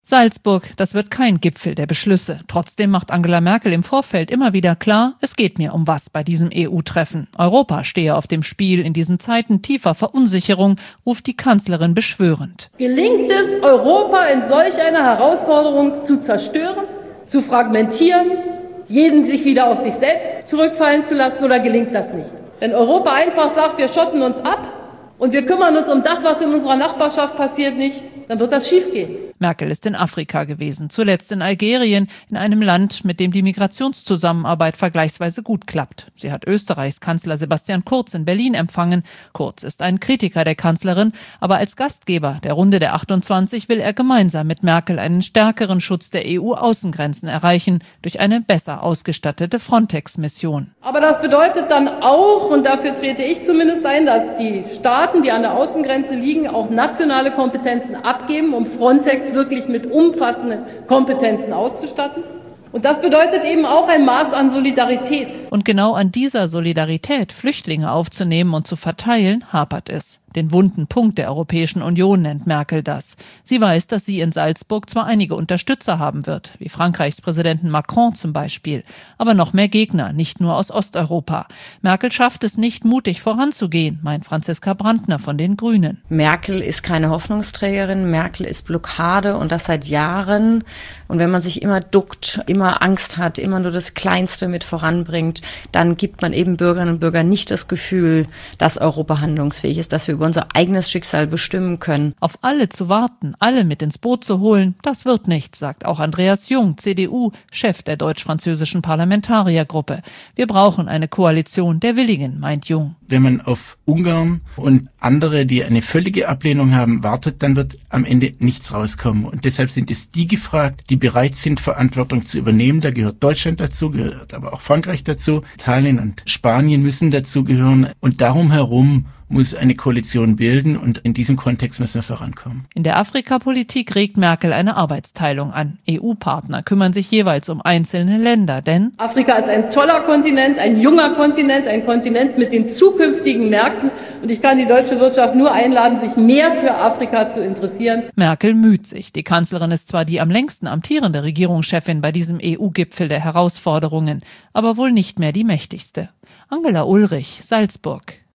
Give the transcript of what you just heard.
Salzburg, das wird kein Gipfel der Beschlüsse. Trotzdem macht Angela Merkel im Vorfeld immer wieder klar, es geht mir um was bei diesem EU-Treffen. Europa stehe auf dem Spiel in diesen Zeiten tiefer Verunsicherung, ruft die Kanzlerin beschwörend. Gelingt es, Europa in solch einer Herausforderung zu zerstören, zu fragmentieren, jeden sich wieder auf sich selbst zurückfallen zu lassen, oder gelingt das nicht? Wenn Europa einfach sagt, wir schotten uns ab und wir kümmern uns um das, was in unserer Nachbarschaft passiert, nicht, dann wird das schiefgehen. Merkel ist in Afrika gewesen, zuletzt in Algerien, in einem Land, mit dem die Migrationszusammenarbeit vergleichsweise gut klappt. Sie hat Österreichs Kanzler Sebastian Kurz in Berlin empfangen. Kurz ist ein Kritiker der Kanzlerin, aber als Gastgeber der Runde der 28 will er gemeinsam mit Merkel einen stärkeren Schutz der EU-Außengrenzen erreichen, durch eine besser ausgestattete Frontex-Mission. Aber das bedeutet dann auch, und dafür trete ich zumindest ein, dass die Staaten, die an der Außengrenze liegen, auch nationale Kompetenzen abgeben, um Frontex wirklich mit umfassenden Kompetenzen auszustatten. Und das bedeutet eben auch ein Maß an Solidarität. Und genau an dieser Solidarität, Flüchtlinge aufzunehmen und zu verteilen, hapert es. Den wunden Punkt der Europäischen Union nennt Merkel das. Sie weiß, dass sie in Salzburg zwar einige Unterstützer haben wird, wie Frankreichs Präsidenten Macron zum Beispiel, aber noch mehr Gegner, nicht nur aus Osteuropa. Merkel schafft es nicht, mutig voranzugehen, meint Franziska Brandner von den Grünen. Merkel ist keine Hoffnungsträgerin, Merkel ist Blockade, und das seit Jahren. Und wenn man sich immer duckt, immer Angst hat, immer nur das Kleinste mit voranbringt, dann gibt man eben Bürgerinnen und Bürgern nicht das Gefühl, dass Europa handlungsfähig ist, dass wir über unser eigenes Schicksal bestimmen können. Auf alle zu warten, alle mit ins Boot zu holen, das wird nichts, sagt auch Andreas Jung, CDU, Chef der deutsch-französischen Parlamentariergruppe. Wir brauchen eine Koalition der Willigen, meint Jung. Wenn man auf Ungarn und andere, die eine völlige Ablehnung haben, wartet, dann wird am Ende nichts rauskommen. Und deshalb sind es die gefragt, die bereit sind, Verantwortung zu übernehmen. Da gehört Deutschland dazu, gehört aber auch Frankreich dazu. Italien und Spanien müssen dazugehören. Und darum herum muss eine Koalition bilden, und in diesem Kontext müssen wir vorankommen. In der Afrikapolitik regt Merkel eine Arbeitsteilung an. EU-Partner kümmern sich jeweils um einzelne Länder, denn Afrika ist ein toller Kontinent, ein junger Kontinent, ein Kontinent mit den zukünftigen Märkten. Und ich kann die deutsche Wirtschaft nur einladen, sich mehr für Afrika zu interessieren. Merkel müht sich. Die Kanzlerin ist zwar die am längsten amtierende Regierungschefin bei diesem EU-Gipfel der Herausforderungen, aber wohl nicht mehr die mächtigste. Angela Ulrich, Salzburg.